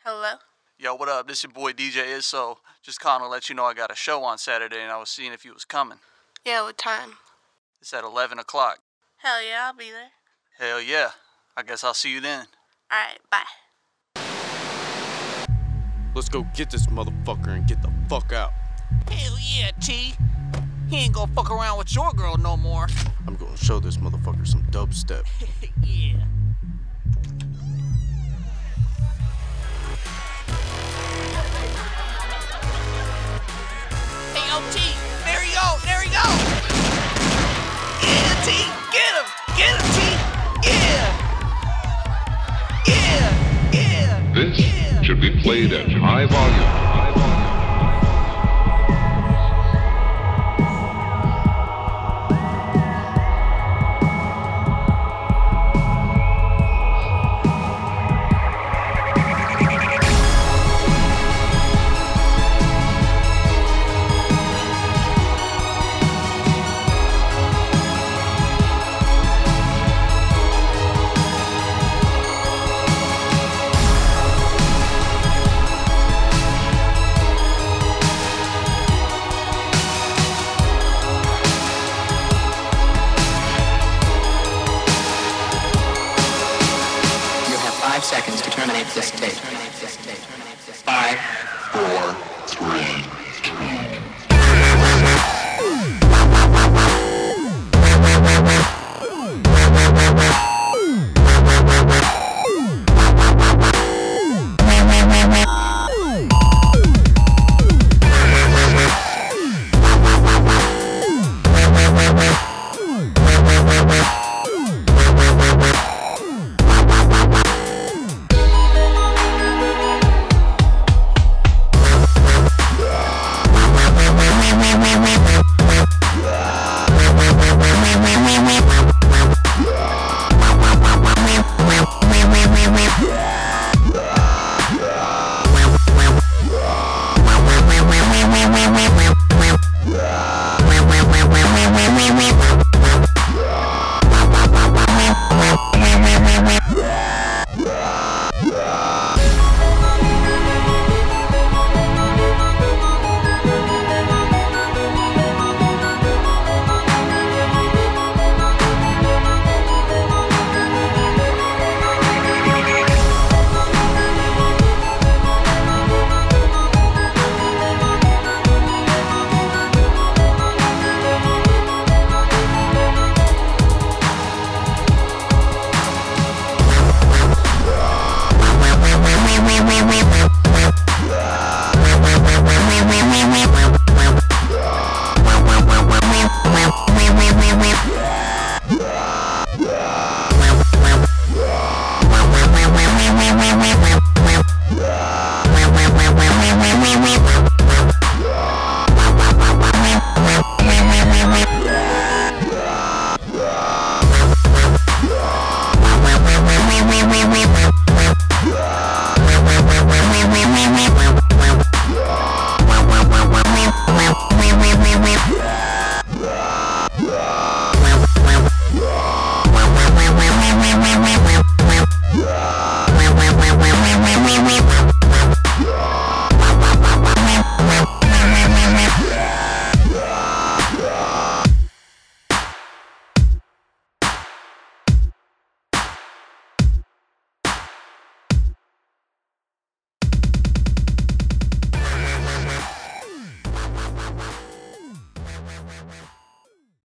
Hello? Yo, what up? This your boy DJ Isso. Just calling to let you know I got a show on Saturday and I was seeing if you was coming. Yeah, what time? It's at 11 o'clock. Hell yeah, I'll be there. Hell yeah. I guess I'll see you then. Alright, bye. Let's go get this motherfucker and get the fuck out. Hell yeah, T. He ain't gonna fuck around with your girl no more. I'm gonna show this motherfucker some dubstep. Yeah. Hey, yo, T. There he go. There he go. Yeah, T. Get him. Get him, T. Yeah. Yeah. Yeah. This should be played at high volume. You have 5 seconds to terminate this tape. 5, 4,